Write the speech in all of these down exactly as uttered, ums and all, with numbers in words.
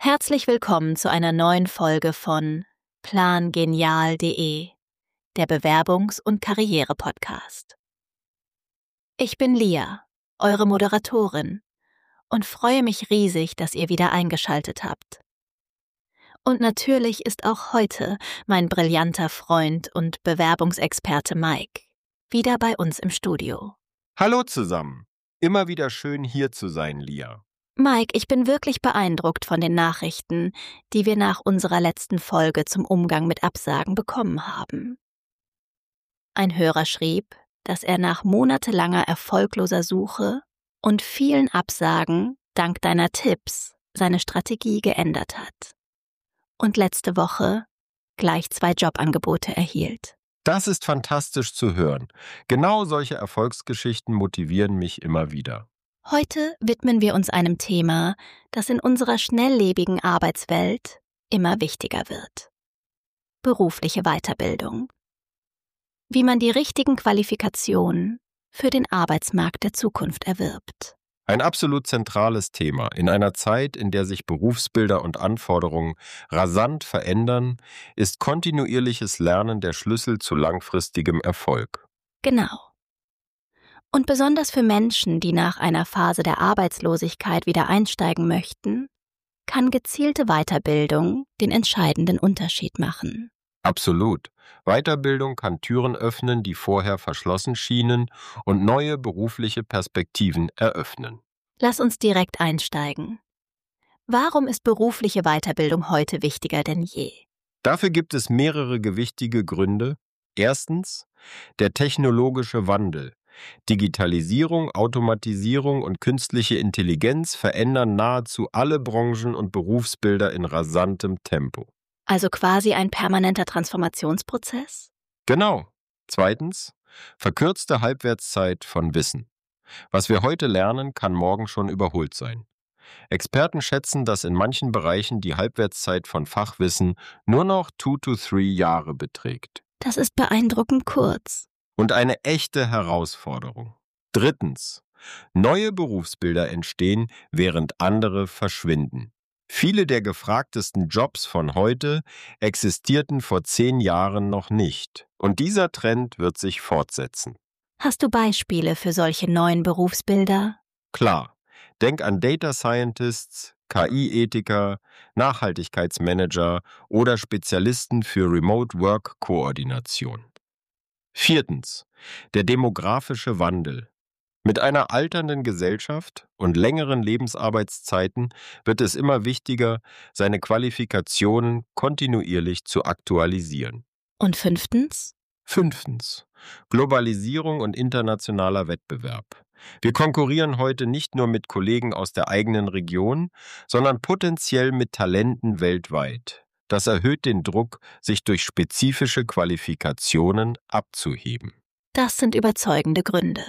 Herzlich willkommen zu einer neuen Folge von plangenial punkt de, der Bewerbungs- und Karriere-Podcast. Ich bin Lia, eure Moderatorin, und freue mich riesig, dass ihr wieder eingeschaltet habt. Und natürlich ist auch heute mein brillanter Freund und Bewerbungsexperte Mike wieder bei uns im Studio. Hallo zusammen. Immer wieder schön hier zu sein, Lia. Mike, ich bin wirklich beeindruckt von den Nachrichten, die wir nach unserer letzten Folge zum Umgang mit Absagen bekommen haben. Ein Hörer schrieb, dass er nach monatelanger erfolgloser Suche und vielen Absagen dank deiner Tipps seine Strategie geändert hat und letzte Woche gleich zwei Jobangebote erhielt. Das ist fantastisch zu hören. Genau solche Erfolgsgeschichten motivieren mich immer wieder. Heute widmen wir uns einem Thema, das in unserer schnelllebigen Arbeitswelt immer wichtiger wird: berufliche Weiterbildung. Wie man die richtigen Qualifikationen für den Arbeitsmarkt der Zukunft erwirbt. Ein absolut zentrales Thema. In einer Zeit, in der sich Berufsbilder und Anforderungen rasant verändern, ist kontinuierliches Lernen der Schlüssel zu langfristigem Erfolg. Genau. Und besonders für Menschen, die nach einer Phase der Arbeitslosigkeit wieder einsteigen möchten, kann gezielte Weiterbildung den entscheidenden Unterschied machen. Absolut. Weiterbildung kann Türen öffnen, die vorher verschlossen schienen, und neue berufliche Perspektiven eröffnen. Lass uns direkt einsteigen. Warum ist berufliche Weiterbildung heute wichtiger denn je? Dafür gibt es mehrere gewichtige Gründe. Erstens, der technologische Wandel. Digitalisierung, Automatisierung und künstliche Intelligenz verändern nahezu alle Branchen und Berufsbilder in rasantem Tempo. Also quasi ein permanenter Transformationsprozess? Genau. Zweitens, verkürzte Halbwertszeit von Wissen. Was wir heute lernen, kann morgen schon überholt sein. Experten schätzen, dass in manchen Bereichen die Halbwertszeit von Fachwissen nur noch two to three Jahre beträgt. Das ist beeindruckend kurz. Und eine echte Herausforderung. Drittens, neue Berufsbilder entstehen, während andere verschwinden. Viele der gefragtesten Jobs von heute existierten vor zehn Jahren noch nicht. Und dieser Trend wird sich fortsetzen. Hast du Beispiele für solche neuen Berufsbilder? Klar, denk an Data Scientists, K I-Ethiker, Nachhaltigkeitsmanager oder Spezialisten für Remote Work Koordination. Viertens, der demografische Wandel. Mit einer alternden Gesellschaft und längeren Lebensarbeitszeiten wird es immer wichtiger, seine Qualifikationen kontinuierlich zu aktualisieren. Und fünftens? Fünftens, Globalisierung und internationaler Wettbewerb. Wir konkurrieren heute nicht nur mit Kollegen aus der eigenen Region, sondern potenziell mit Talenten weltweit. Das erhöht den Druck, sich durch spezifische Qualifikationen abzuheben. Das sind überzeugende Gründe.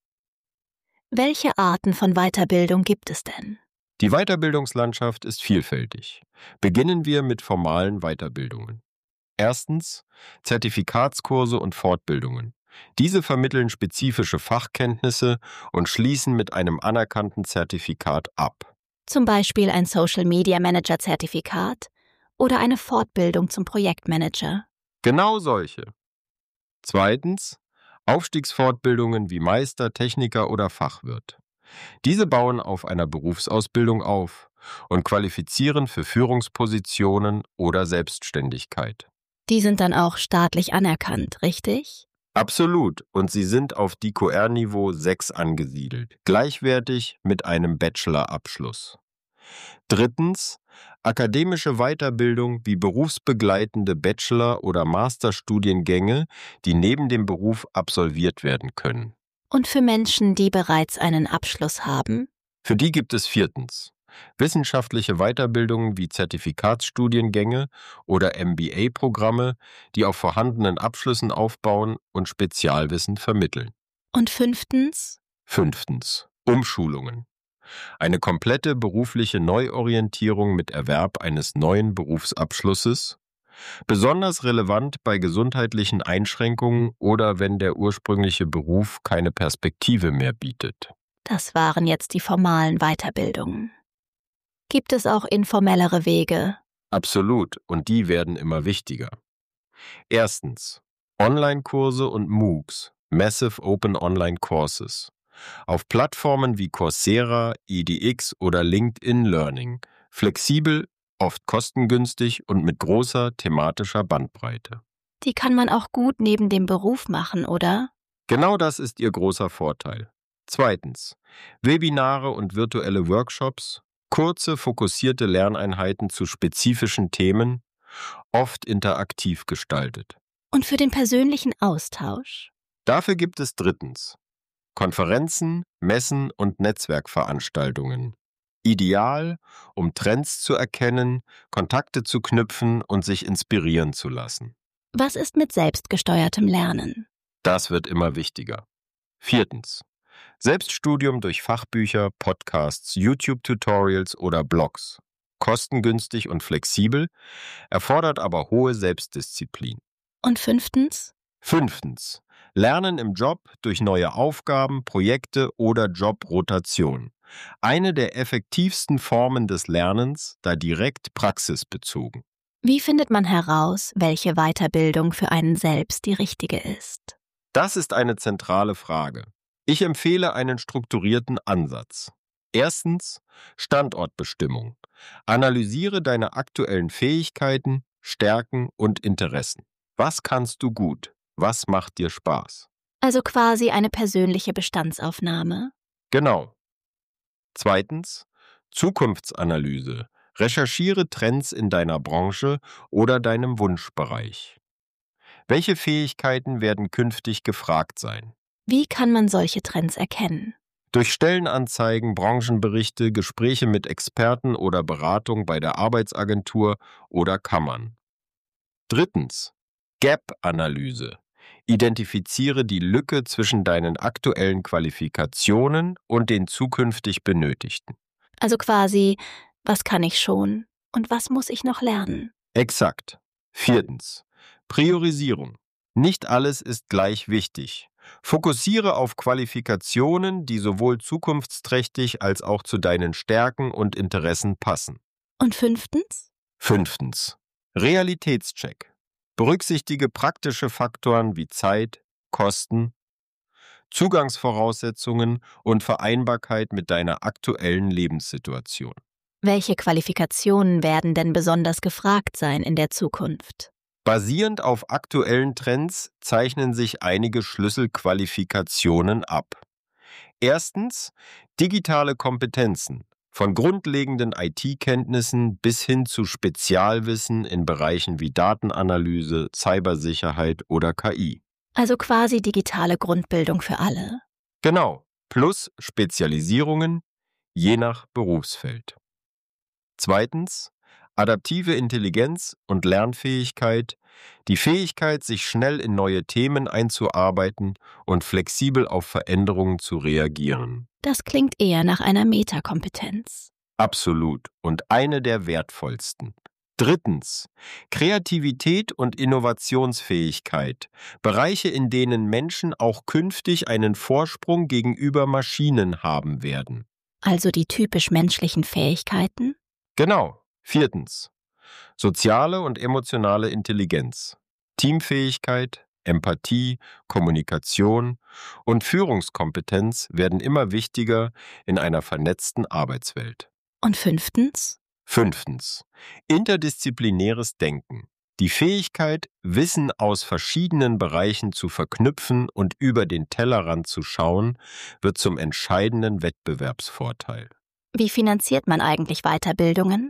Welche Arten von Weiterbildung gibt es denn? Die Weiterbildungslandschaft ist vielfältig. Beginnen wir mit formalen Weiterbildungen. Erstens, Zertifikatskurse und Fortbildungen. Diese vermitteln spezifische Fachkenntnisse und schließen mit einem anerkannten Zertifikat ab. Zum Beispiel ein Social-Media-Manager-Zertifikat oder eine Fortbildung zum Projektmanager. Genau solche. Zweitens, Aufstiegsfortbildungen wie Meister, Techniker oder Fachwirt. Diese bauen auf einer Berufsausbildung auf und qualifizieren für Führungspositionen oder Selbstständigkeit. Die sind dann auch staatlich anerkannt, richtig? Absolut, und sie sind auf D Q R-Niveau sechs angesiedelt, gleichwertig mit einem Bachelorabschluss. Drittens, akademische Weiterbildung wie berufsbegleitende Bachelor- oder Masterstudiengänge, die neben dem Beruf absolviert werden können. Und für Menschen, die bereits einen Abschluss haben? Für die gibt es viertens, wissenschaftliche Weiterbildungen wie Zertifikatsstudiengänge oder M B A-Programme, die auf vorhandenen Abschlüssen aufbauen und Spezialwissen vermitteln. Und fünftens? Fünftens, Umschulungen. Eine komplette berufliche Neuorientierung mit Erwerb eines neuen Berufsabschlusses, besonders relevant bei gesundheitlichen Einschränkungen oder wenn der ursprüngliche Beruf keine Perspektive mehr bietet. Das waren jetzt die formalen Weiterbildungen. Gibt es auch informellere Wege? Absolut, und die werden immer wichtiger. Erstens, Online-Kurse und MOOCs, Massive Open Online Courses. Auf Plattformen wie Coursera, E D X oder LinkedIn Learning. Flexibel, oft kostengünstig und mit großer thematischer Bandbreite. Die kann man auch gut neben dem Beruf machen, oder? Genau das ist ihr großer Vorteil. Zweitens, Webinare und virtuelle Workshops, kurze, fokussierte Lerneinheiten zu spezifischen Themen, oft interaktiv gestaltet. Und für den persönlichen Austausch? Dafür gibt es drittens Konferenzen, Messen und Netzwerkveranstaltungen. Ideal, um Trends zu erkennen, Kontakte zu knüpfen und sich inspirieren zu lassen. Was ist mit selbstgesteuertem Lernen? Das wird immer wichtiger. Viertens. Selbststudium durch Fachbücher, Podcasts, YouTube-Tutorials oder Blogs. Kostengünstig und flexibel, erfordert aber hohe Selbstdisziplin. Und fünftens? Fünftens. Lernen im Job durch neue Aufgaben, Projekte oder Jobrotation. Eine der effektivsten Formen des Lernens, da direkt praxisbezogen. Wie findet man heraus, welche Weiterbildung für einen selbst die richtige ist? Das ist eine zentrale Frage. Ich empfehle einen strukturierten Ansatz. Erstens, Standortbestimmung. Analysiere deine aktuellen Fähigkeiten, Stärken und Interessen. Was kannst du gut? Was macht dir Spaß? Also quasi eine persönliche Bestandsaufnahme. Genau. Zweitens, Zukunftsanalyse. Recherchiere Trends in deiner Branche oder deinem Wunschbereich. Welche Fähigkeiten werden künftig gefragt sein? Wie kann man solche Trends erkennen? Durch Stellenanzeigen, Branchenberichte, Gespräche mit Experten oder Beratung bei der Arbeitsagentur oder Kammern. Drittens, Gap-Analyse. Identifiziere die Lücke zwischen deinen aktuellen Qualifikationen und den zukünftig Benötigten. Also quasi, was kann ich schon und was muss ich noch lernen? Exakt. Viertens, Priorisierung. Nicht alles ist gleich wichtig. Fokussiere auf Qualifikationen, die sowohl zukunftsträchtig als auch zu deinen Stärken und Interessen passen. Und fünftens? Fünftens, Realitätscheck. Berücksichtige praktische Faktoren wie Zeit, Kosten, Zugangsvoraussetzungen und Vereinbarkeit mit deiner aktuellen Lebenssituation. Welche Qualifikationen werden denn besonders gefragt sein in der Zukunft? Basierend auf aktuellen Trends zeichnen sich einige Schlüsselqualifikationen ab. Erstens, digitale Kompetenzen. Von grundlegenden I T-Kenntnissen bis hin zu Spezialwissen in Bereichen wie Datenanalyse, Cybersicherheit oder K I. Also quasi digitale Grundbildung für alle. Genau, plus Spezialisierungen, je nach Berufsfeld. Zweitens, adaptive Intelligenz und Lernfähigkeit, die Fähigkeit, sich schnell in neue Themen einzuarbeiten und flexibel auf Veränderungen zu reagieren. Das klingt eher nach einer Metakompetenz. Absolut und eine der wertvollsten. Drittens, Kreativität und Innovationsfähigkeit, Bereiche, in denen Menschen auch künftig einen Vorsprung gegenüber Maschinen haben werden. Also die typisch menschlichen Fähigkeiten? Genau. Viertens, soziale und emotionale Intelligenz, Teamfähigkeit, Empathie, Kommunikation und Führungskompetenz werden immer wichtiger in einer vernetzten Arbeitswelt. Und fünftens? Fünftens, interdisziplinäres Denken. Die Fähigkeit, Wissen aus verschiedenen Bereichen zu verknüpfen und über den Tellerrand zu schauen, wird zum entscheidenden Wettbewerbsvorteil. Wie finanziert man eigentlich Weiterbildungen?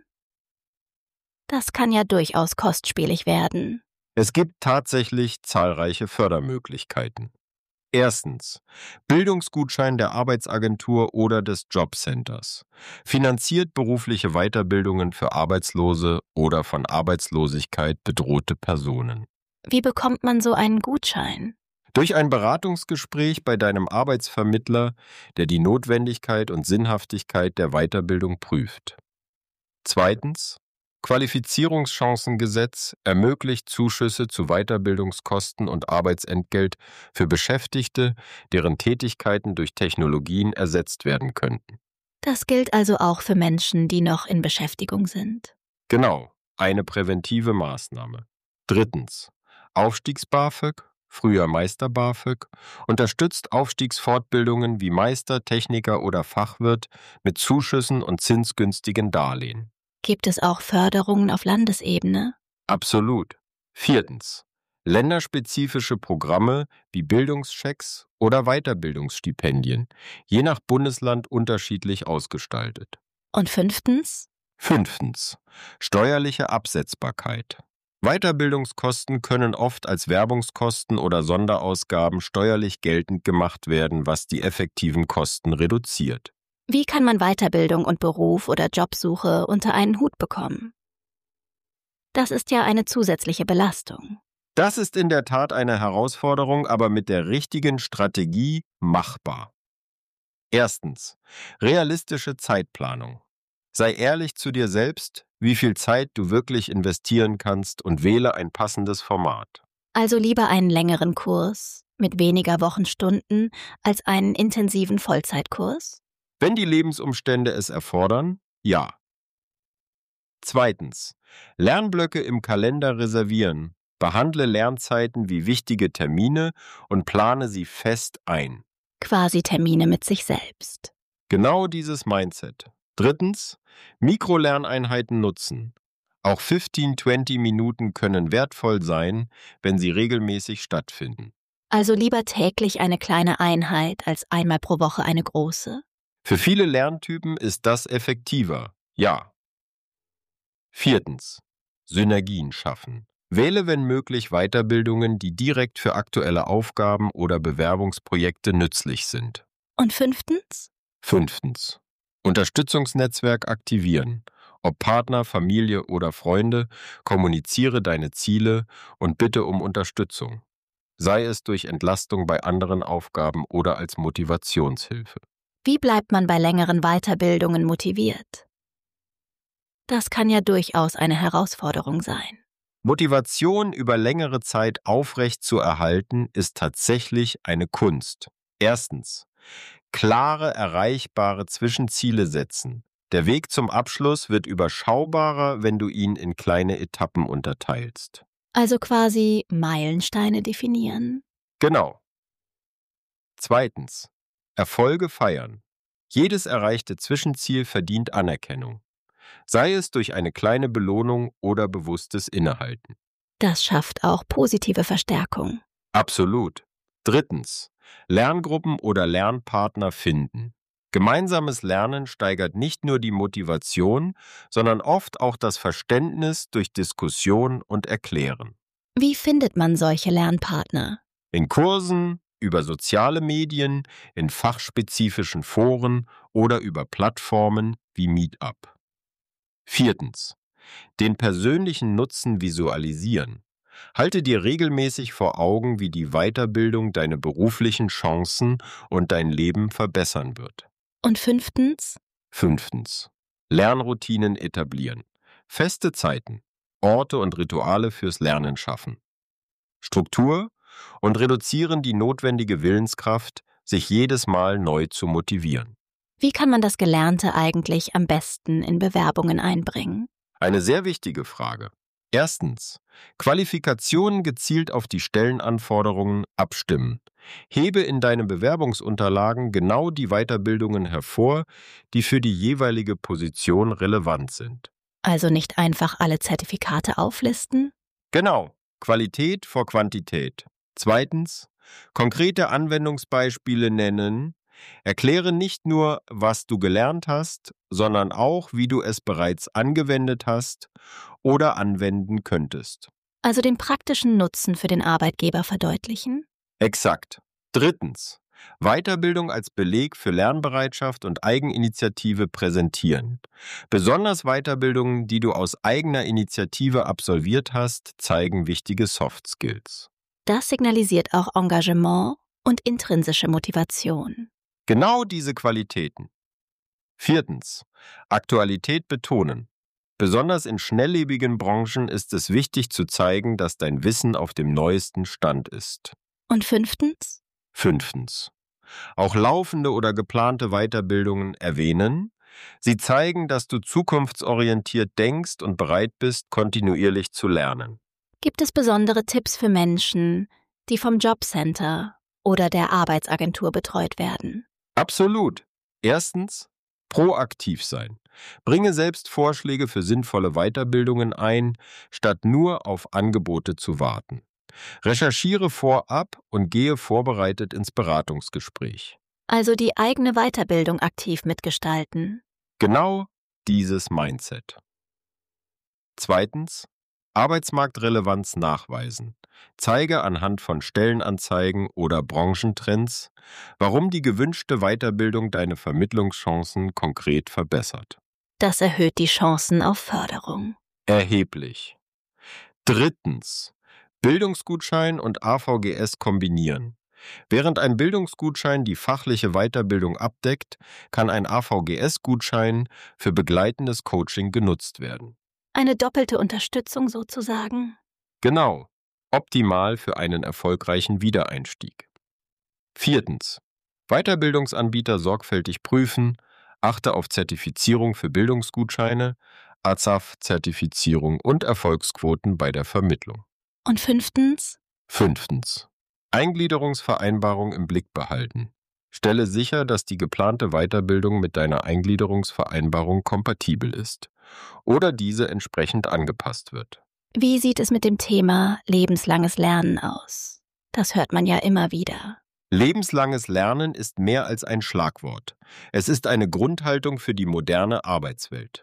Das kann ja durchaus kostspielig werden. Es gibt tatsächlich zahlreiche Fördermöglichkeiten. Erstens, Bildungsgutschein der Arbeitsagentur oder des Jobcenters. Finanziert berufliche Weiterbildungen für Arbeitslose oder von Arbeitslosigkeit bedrohte Personen. Wie bekommt man so einen Gutschein? Durch ein Beratungsgespräch bei deinem Arbeitsvermittler, der die Notwendigkeit und Sinnhaftigkeit der Weiterbildung prüft. Zweitens, Qualifizierungschancengesetz ermöglicht Zuschüsse zu Weiterbildungskosten und Arbeitsentgelt für Beschäftigte, deren Tätigkeiten durch Technologien ersetzt werden könnten. Das gilt also auch für Menschen, die noch in Beschäftigung sind. Genau, eine präventive Maßnahme. Drittens. Aufstiegs-BAföG, früher Meister-BAföG, unterstützt Aufstiegsfortbildungen wie Meister, Techniker oder Fachwirt mit Zuschüssen und zinsgünstigen Darlehen. Gibt es auch Förderungen auf Landesebene? Absolut. Viertens. Länderspezifische Programme wie Bildungschecks oder Weiterbildungsstipendien, je nach Bundesland unterschiedlich ausgestaltet. Und fünftens? Fünftens. Steuerliche Absetzbarkeit. Weiterbildungskosten können oft als Werbungskosten oder Sonderausgaben steuerlich geltend gemacht werden, was die effektiven Kosten reduziert. Wie kann man Weiterbildung und Beruf oder Jobsuche unter einen Hut bekommen? Das ist ja eine zusätzliche Belastung. Das ist in der Tat eine Herausforderung, aber mit der richtigen Strategie machbar. Erstens. Realistische Zeitplanung. Sei ehrlich zu dir selbst, wie viel Zeit du wirklich investieren kannst und wähle ein passendes Format. Also lieber einen längeren Kurs mit weniger Wochenstunden als einen intensiven Vollzeitkurs? Wenn die Lebensumstände es erfordern, ja. Zweitens. Lernblöcke im Kalender reservieren. Behandle Lernzeiten wie wichtige Termine und plane sie fest ein. Quasi Termine mit sich selbst. Genau dieses Mindset. Drittens. Mikrolerneinheiten nutzen. Auch fünfzehn, zwanzig Minuten können wertvoll sein, wenn sie regelmäßig stattfinden. Also lieber täglich eine kleine Einheit als einmal pro Woche eine große? Für viele Lerntypen ist das effektiver, ja. Viertens. Synergien schaffen. Wähle, wenn möglich, Weiterbildungen, die direkt für aktuelle Aufgaben oder Bewerbungsprojekte nützlich sind. Und fünftens? Fünftens. Unterstützungsnetzwerk aktivieren. Ob Partner, Familie oder Freunde, kommuniziere deine Ziele und bitte um Unterstützung. Sei es durch Entlastung bei anderen Aufgaben oder als Motivationshilfe. Wie bleibt man bei längeren Weiterbildungen motiviert? Das kann ja durchaus eine Herausforderung sein. Motivation über längere Zeit aufrecht zu erhalten, ist tatsächlich eine Kunst. Erstens. Klare, erreichbare Zwischenziele setzen. Der Weg zum Abschluss wird überschaubarer, wenn du ihn in kleine Etappen unterteilst. Also quasi Meilensteine definieren? Genau. Zweitens. Erfolge feiern. Jedes erreichte Zwischenziel verdient Anerkennung. Sei es durch eine kleine Belohnung oder bewusstes Innehalten. Das schafft auch positive Verstärkung. Absolut. Drittens. Lerngruppen oder Lernpartner finden. Gemeinsames Lernen steigert nicht nur die Motivation, sondern oft auch das Verständnis durch Diskussion und Erklären. Wie findet man solche Lernpartner? In Kursen, über soziale Medien, in fachspezifischen Foren oder über Plattformen wie Meetup. Viertens. Den persönlichen Nutzen visualisieren. Halte dir regelmäßig vor Augen, wie die Weiterbildung deine beruflichen Chancen und dein Leben verbessern wird. Und fünftens? Fünftens. Lernroutinen etablieren. Feste Zeiten, Orte und Rituale fürs Lernen schaffen. Struktur und reduzieren die notwendige Willenskraft, sich jedes Mal neu zu motivieren. Wie kann man das Gelernte eigentlich am besten in Bewerbungen einbringen? Eine sehr wichtige Frage. Erstens. Qualifikationen gezielt auf die Stellenanforderungen abstimmen. Hebe in deinen Bewerbungsunterlagen genau die Weiterbildungen hervor, die für die jeweilige Position relevant sind. Also nicht einfach alle Zertifikate auflisten? Genau. Qualität vor Quantität. Zweitens. Konkrete Anwendungsbeispiele nennen. Erkläre nicht nur, was du gelernt hast, sondern auch, wie du es bereits angewendet hast oder anwenden könntest. Also den praktischen Nutzen für den Arbeitgeber verdeutlichen? Exakt. Drittens. Weiterbildung als Beleg für Lernbereitschaft und Eigeninitiative präsentieren. Besonders Weiterbildungen, die du aus eigener Initiative absolviert hast, zeigen wichtige Soft Skills. Das signalisiert auch Engagement und intrinsische Motivation. Genau diese Qualitäten. Viertens. Aktualität betonen. Besonders in schnelllebigen Branchen ist es wichtig zu zeigen, dass dein Wissen auf dem neuesten Stand ist. Und fünftens? Fünftens. Auch laufende oder geplante Weiterbildungen erwähnen, Sie zeigen, dass du zukunftsorientiert denkst und bereit bist, kontinuierlich zu lernen. Gibt es besondere Tipps für Menschen, die vom Jobcenter oder der Arbeitsagentur betreut werden? Absolut. Erstens, proaktiv sein. Bringe selbst Vorschläge für sinnvolle Weiterbildungen ein, statt nur auf Angebote zu warten. Recherchiere vorab und gehe vorbereitet ins Beratungsgespräch. Also die eigene Weiterbildung aktiv mitgestalten. Genau dieses Mindset. Zweitens, Arbeitsmarktrelevanz nachweisen. Zeige anhand von Stellenanzeigen oder Branchentrends, warum die gewünschte Weiterbildung deine Vermittlungschancen konkret verbessert. Das erhöht die Chancen auf Förderung. Erheblich. Drittens, Bildungsgutschein und A V G S kombinieren. Während ein Bildungsgutschein die fachliche Weiterbildung abdeckt, kann ein A V G S-Gutschein für begleitendes Coaching genutzt werden. Eine doppelte Unterstützung sozusagen? Genau, optimal für einen erfolgreichen Wiedereinstieg. Viertens, Weiterbildungsanbieter sorgfältig prüfen, achte auf Zertifizierung für Bildungsgutscheine, A Z A F-Zertifizierung und Erfolgsquoten bei der Vermittlung. Und fünftens? Fünftens, Eingliederungsvereinbarung im Blick behalten. Stelle sicher, dass die geplante Weiterbildung mit deiner Eingliederungsvereinbarung kompatibel ist oder diese entsprechend angepasst wird. Wie sieht es mit dem Thema lebenslanges Lernen aus? Das hört man ja immer wieder. Lebenslanges Lernen ist mehr als ein Schlagwort. Es ist eine Grundhaltung für die moderne Arbeitswelt.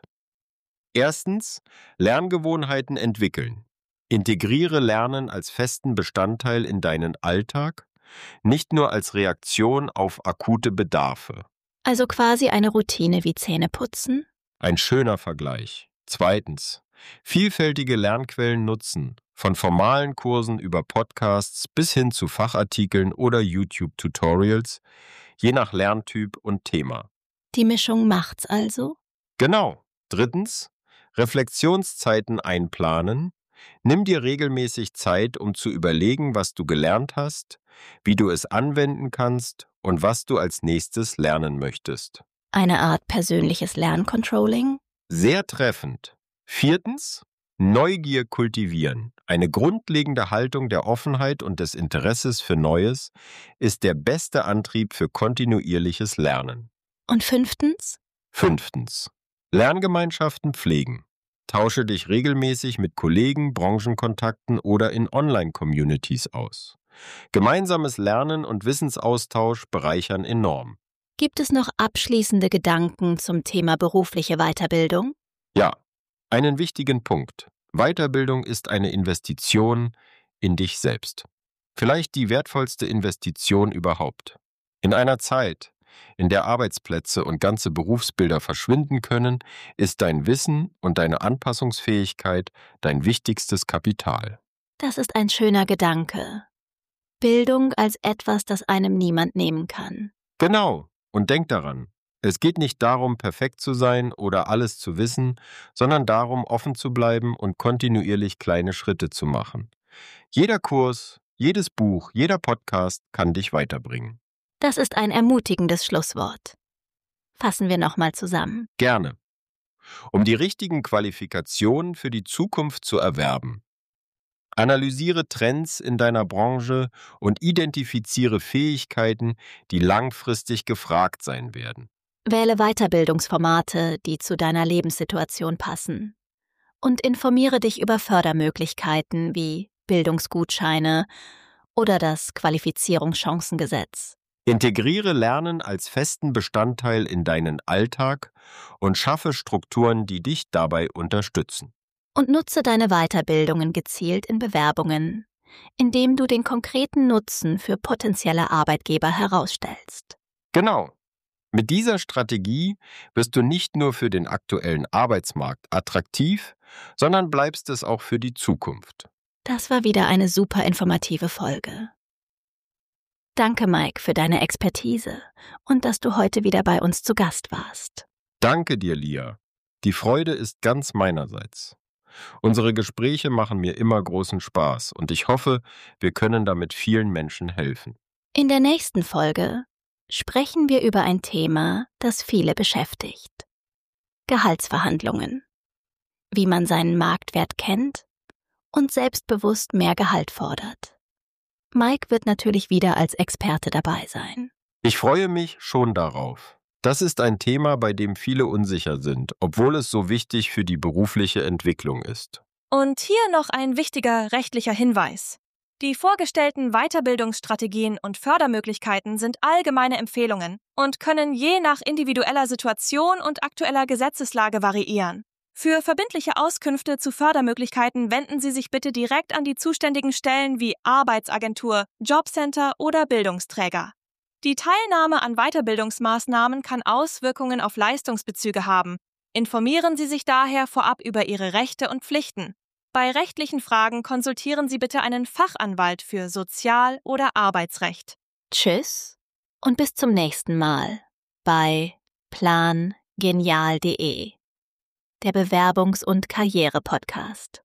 Erstens, Lerngewohnheiten entwickeln. Integriere Lernen als festen Bestandteil in deinen Alltag, nicht nur als Reaktion auf akute Bedarfe. Also quasi eine Routine wie Zähneputzen? Ein schöner Vergleich. Zweitens, vielfältige Lernquellen nutzen, von formalen Kursen über Podcasts bis hin zu Fachartikeln oder YouTube-Tutorials, je nach Lerntyp und Thema. Die Mischung macht's also? Genau. Drittens, Reflexionszeiten einplanen. Nimm dir regelmäßig Zeit, um zu überlegen, was du gelernt hast, wie du es anwenden kannst und was du als nächstes lernen möchtest. Eine Art persönliches Lerncontrolling? Sehr treffend. Viertens, Neugier kultivieren. Eine grundlegende Haltung der Offenheit und des Interesses für Neues ist der beste Antrieb für kontinuierliches Lernen. Und fünftens? Fünftens, Lerngemeinschaften pflegen. Tausche dich regelmäßig mit Kollegen, Branchenkontakten oder in Online-Communities aus. Gemeinsames Lernen und Wissensaustausch bereichern enorm. Gibt es noch abschließende Gedanken zum Thema berufliche Weiterbildung? Ja, einen wichtigen Punkt. Weiterbildung ist eine Investition in dich selbst. Vielleicht die wertvollste Investition überhaupt. In einer Zeit, in der Arbeitsplätze und ganze Berufsbilder verschwinden können, ist dein Wissen und deine Anpassungsfähigkeit dein wichtigstes Kapital. Das ist ein schöner Gedanke. Bildung als etwas, das einem niemand nehmen kann. Genau, und denk daran, es geht nicht darum, perfekt zu sein oder alles zu wissen, sondern darum, offen zu bleiben und kontinuierlich kleine Schritte zu machen. Jeder Kurs, jedes Buch, jeder Podcast kann dich weiterbringen. Das ist ein ermutigendes Schlusswort. Fassen wir nochmal zusammen. Gerne. Um die richtigen Qualifikationen für die Zukunft zu erwerben. Analysiere Trends in deiner Branche und identifiziere Fähigkeiten, die langfristig gefragt sein werden. Wähle Weiterbildungsformate, die zu deiner Lebenssituation passen. Und informiere dich über Fördermöglichkeiten wie Bildungsgutscheine oder das Qualifizierungschancengesetz. Integriere Lernen als festen Bestandteil in deinen Alltag und schaffe Strukturen, die dich dabei unterstützen. Und nutze deine Weiterbildungen gezielt in Bewerbungen, indem du den konkreten Nutzen für potenzielle Arbeitgeber herausstellst. Genau. Mit dieser Strategie wirst du nicht nur für den aktuellen Arbeitsmarkt attraktiv, sondern bleibst es auch für die Zukunft. Das war wieder eine super informative Folge. Danke, Mike, für deine Expertise und dass du heute wieder bei uns zu Gast warst. Danke dir, Lia. Die Freude ist ganz meinerseits. Unsere Gespräche machen mir immer großen Spaß und ich hoffe, wir können damit vielen Menschen helfen. In der nächsten Folge sprechen wir über ein Thema, das viele beschäftigt. Gehaltsverhandlungen. Wie man seinen Marktwert kennt und selbstbewusst mehr Gehalt fordert. Mike wird natürlich wieder als Experte dabei sein. Ich freue mich schon darauf. Das ist ein Thema, bei dem viele unsicher sind, obwohl es so wichtig für die berufliche Entwicklung ist. Und hier noch ein wichtiger rechtlicher Hinweis. Die vorgestellten Weiterbildungsstrategien und Fördermöglichkeiten sind allgemeine Empfehlungen und können je nach individueller Situation und aktueller Gesetzeslage variieren. Für verbindliche Auskünfte zu Fördermöglichkeiten wenden Sie sich bitte direkt an die zuständigen Stellen wie Arbeitsagentur, Jobcenter oder Bildungsträger. Die Teilnahme an Weiterbildungsmaßnahmen kann Auswirkungen auf Leistungsbezüge haben. Informieren Sie sich daher vorab über Ihre Rechte und Pflichten. Bei rechtlichen Fragen konsultieren Sie bitte einen Fachanwalt für Sozial- oder Arbeitsrecht. Tschüss und bis zum nächsten Mal bei plan genial punkt de, der Bewerbungs- und Karriere-Podcast.